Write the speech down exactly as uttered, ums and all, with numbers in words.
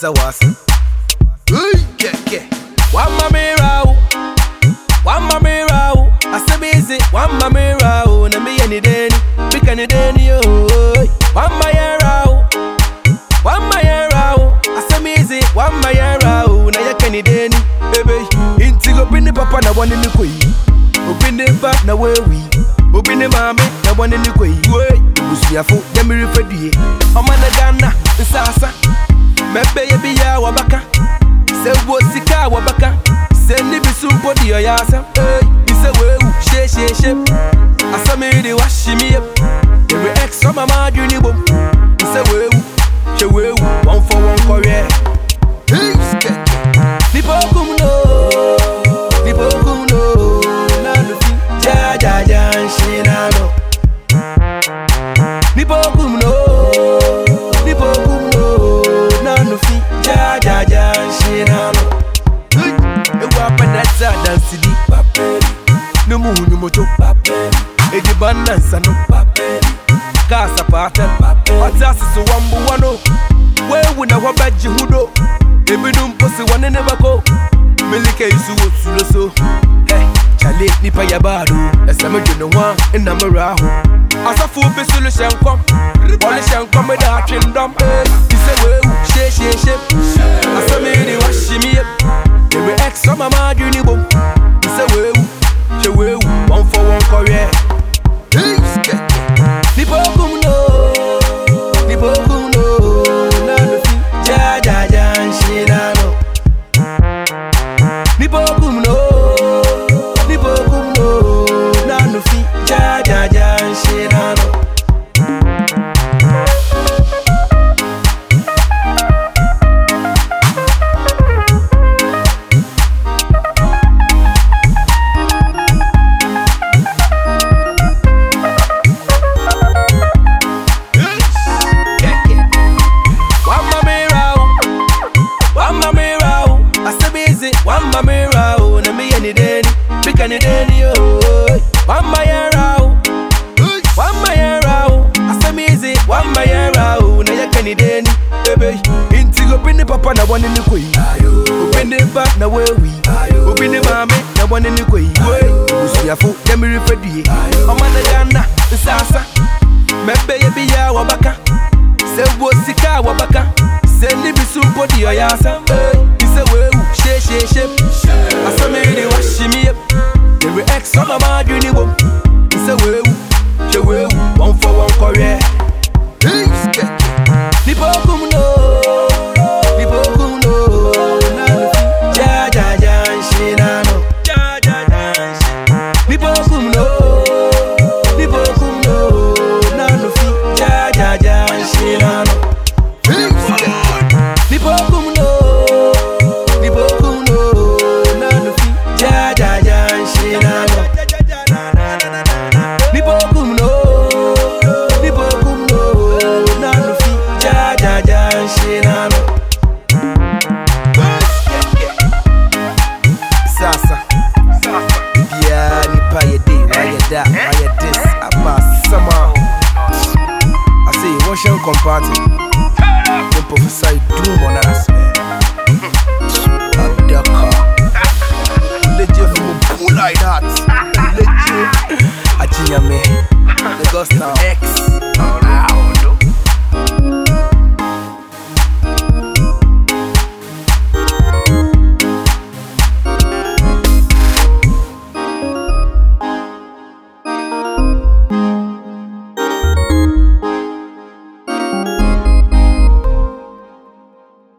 wasa wasa. Hey, yeah, yeah. One mami rao, one mami rao. I say busy, one mami rao. Na me any day, we can any day oh. One mami rao, one mami rao. I say busy, one mami rao. Na ya can any day, baby. Inti go pin the papa na one in the koi. Open the back na where we. Open the mami na one in the koi. Wait, we afu dem refer die. Omana Ghana, sasa. Mebe ye biya wabaka. Se wo sika wabaka. Se ni bisu podi oyasa. Hey, ise wewu she she she. Asami di washi mi up. Every ex on my mind you ni bom. Ise wewu she wewu one for one career. Hey, skate. Nipo kumno, nipo kumno. Na nufi ja ja ja shinano. Nipo kumno, nipo kumno. Na nufi ja ja ja shinano. Ewa panasa dansi di papeli. Numu numoto papeli. Edi banansa no papeli. Kasa patel papeli. Atasi so wambu wano. Wewe na wabaji hudo. Ebi numposi wane nebako. Melike isu wosulo so. Hey, chale nipa yabado. Esame jono wa enamaraho. Asafu besulu shankom. Wale shankom me da trindom. Ise wewu she she she. Asame di washi mi up. Every ex on my mind you ni bom. Ise wewu she wewu one for one career. Hey, skate. Nipo kumno, nipo kumno. Na nufi ja ja ja shinano. Nipo kumno, nipo kumno. Na nufi ja ja ja shinano. One mami rao, na me any day, pick any day oh. One maya rao, one maya rao. I say me easy, one maya rao. Na ya can day, baby. Inti go pin the papa na one in the koi. Open the back na where we. Open the mami na one in the koi. Usi afu dem refer die. Omana Ghana, sasa. Mebe ye biya wabaka. Se wo sika wabaka. Se ni bisu podi oyasa. Ise wewu she she she. Asame di washi mi up. Every ex on my mind you ni bom. Ise wewu she wewu one for one career. Hey, skate. Nipo kumno, nipo kumno. Na nufi ja ja ja shinano. Ja ja ja shinano. Nipo kumno, nipo kumno. Na nufi ja ja ja shinano. Hey, skate. Nipo kumno, nipo kumno. Na nufi ja ja ja shinano. Nipo kumno, nipo kumno. Na nufi ja ja ja shinano. Sasa, yeah, nipa ye day, why ye that, why ye this, about summer. I say you wash and compartment. Don't prophesy doom on us, man. A ducker. Let you from a pool like that. Let you. Achinya me. The ghost now. X.